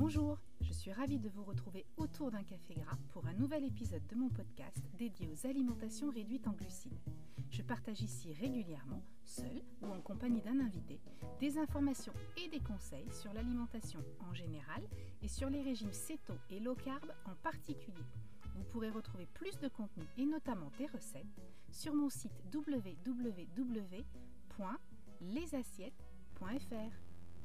Bonjour, je suis ravie de vous retrouver autour d'un café gras pour un nouvel épisode de mon podcast dédié aux alimentations réduites en glucides. Je partage ici régulièrement, seul ou en compagnie d'un invité, des informations et des conseils sur l'alimentation en général et sur les régimes céto et low carb en particulier. Vous pourrez retrouver plus de contenu et notamment des recettes sur mon site www.lesassiettes.fr.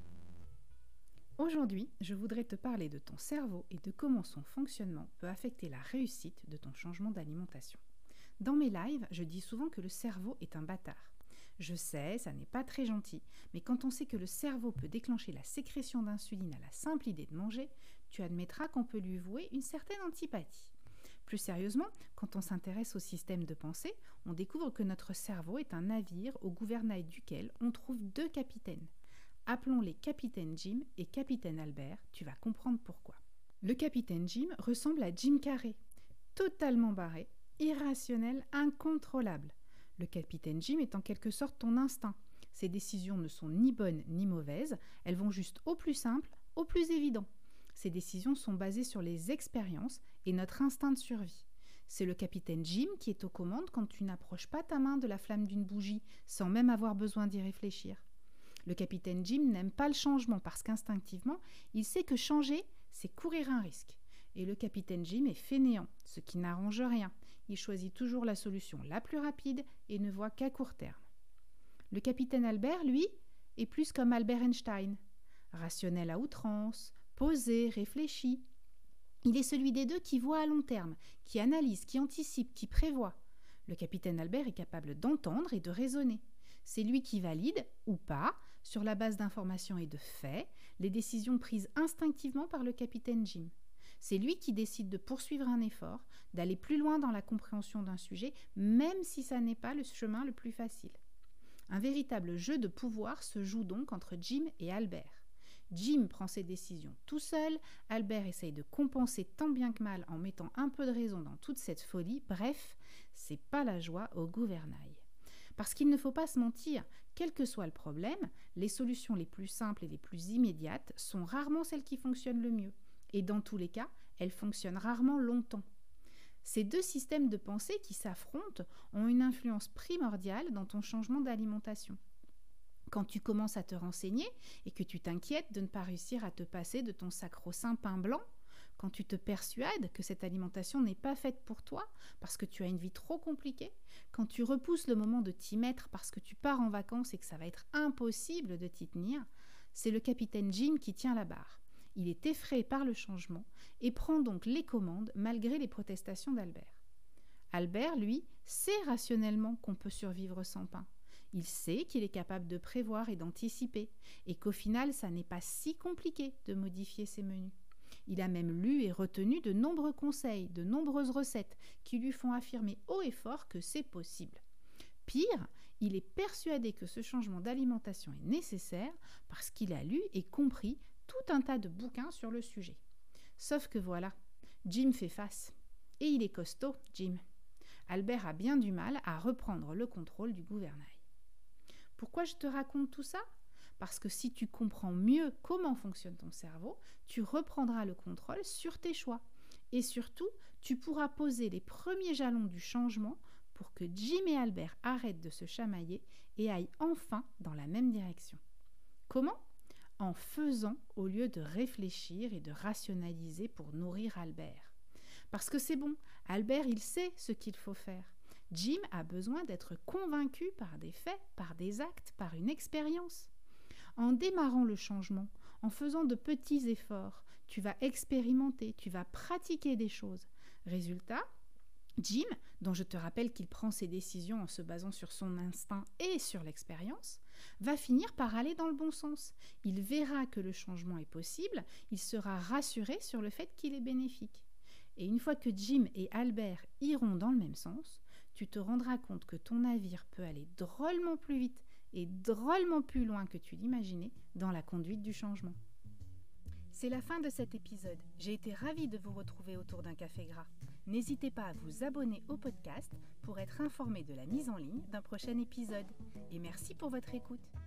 Aujourd'hui, je voudrais te parler de ton cerveau et de comment son fonctionnement peut affecter la réussite de ton changement d'alimentation. Dans mes lives, je dis souvent que le cerveau est un bâtard. Je sais, ça n'est pas très gentil, mais quand on sait que le cerveau peut déclencher la sécrétion d'insuline à la simple idée de manger, tu admettras qu'on peut lui vouer une certaine antipathie. Plus sérieusement, quand on s'intéresse au système de pensée, on découvre que notre cerveau est un navire au gouvernail duquel on trouve deux capitaines. Appelons-les Capitaine Jim et Capitaine Albert, tu vas comprendre pourquoi. Le Capitaine Jim ressemble à Jim Carrey, totalement barré, irrationnel, incontrôlable. Le Capitaine Jim est en quelque sorte ton instinct. Ses décisions ne sont ni bonnes ni mauvaises, elles vont juste au plus simple, au plus évident. Ces décisions sont basées sur les expériences et notre instinct de survie. C'est le Capitaine Jim qui est aux commandes quand tu n'approches pas ta main de la flamme d'une bougie sans même avoir besoin d'y réfléchir. Le Capitaine Jim n'aime pas le changement parce qu'instinctivement, il sait que changer, c'est courir un risque. Et le Capitaine Jim est fainéant, ce qui n'arrange rien. Il choisit toujours la solution la plus rapide et ne voit qu'à court terme. Le Capitaine Albert, lui, est plus comme Albert Einstein. Rationnel à outrance, posé, réfléchi. Il est celui des deux qui voit à long terme, qui analyse, qui anticipe, qui prévoit. Le Capitaine Albert est capable d'entendre et de raisonner. C'est lui qui valide, ou pas, sur la base d'informations et de faits, les décisions prises instinctivement par le Capitaine Jim. C'est lui qui décide de poursuivre un effort, d'aller plus loin dans la compréhension d'un sujet, même si ça n'est pas le chemin le plus facile. Un véritable jeu de pouvoir se joue donc entre Jim et Albert. Jim prend ses décisions tout seul, Albert essaye de compenser tant bien que mal en mettant un peu de raison dans toute cette folie, bref, c'est pas la joie au gouvernail. Parce qu'il ne faut pas se mentir, quel que soit le problème, les solutions les plus simples et les plus immédiates sont rarement celles qui fonctionnent le mieux. Et dans tous les cas, elles fonctionnent rarement longtemps. Ces deux systèmes de pensée qui s'affrontent ont une influence primordiale dans ton changement d'alimentation. Quand tu commences à te renseigner et que tu t'inquiètes de ne pas réussir à te passer de ton sacro-saint pain blanc, quand tu te persuades que cette alimentation n'est pas faite pour toi parce que tu as une vie trop compliquée, quand tu repousses le moment de t'y mettre parce que tu pars en vacances et que ça va être impossible de t'y tenir, c'est le Capitaine Jim qui tient la barre. Il est effrayé par le changement et prend donc les commandes malgré les protestations d'Albert. Albert, lui, sait rationnellement qu'on peut survivre sans pain. Il sait qu'il est capable de prévoir et d'anticiper, et qu'au final, ça n'est pas si compliqué de modifier ses menus. Il a même lu et retenu de nombreux conseils, de nombreuses recettes qui lui font affirmer haut et fort que c'est possible. Pire, il est persuadé que ce changement d'alimentation est nécessaire parce qu'il a lu et compris tout un tas de bouquins sur le sujet. Sauf que voilà, Jim fait face. Et il est costaud, Jim. Albert a bien du mal à reprendre le contrôle du gouvernail. Pourquoi je te raconte tout ça ? Parce que si tu comprends mieux comment fonctionne ton cerveau, tu reprendras le contrôle sur tes choix. Et surtout, tu pourras poser les premiers jalons du changement pour que Jim et Albert arrêtent de se chamailler et aillent enfin dans la même direction. Comment ? En faisant au lieu de réfléchir et de rationaliser pour nourrir Albert. Parce que c'est bon, Albert il sait ce qu'il faut faire. Jim a besoin d'être convaincu par des faits, par des actes, par une expérience. En démarrant le changement, en faisant de petits efforts, tu vas expérimenter, tu vas pratiquer des choses. Résultat, Jim, dont je te rappelle qu'il prend ses décisions en se basant sur son instinct et sur l'expérience, va finir par aller dans le bon sens. Il verra que le changement est possible, il sera rassuré sur le fait qu'il est bénéfique. Et une fois que Jim et Albert iront dans le même sens, tu te rendras compte que ton navire peut aller drôlement plus vite et drôlement plus loin que tu l'imaginais dans la conduite du changement. C'est la fin de cet épisode. J'ai été ravie de vous retrouver autour d'un café gras. N'hésitez pas à vous abonner au podcast pour être informé de la mise en ligne d'un prochain épisode. Et merci pour votre écoute.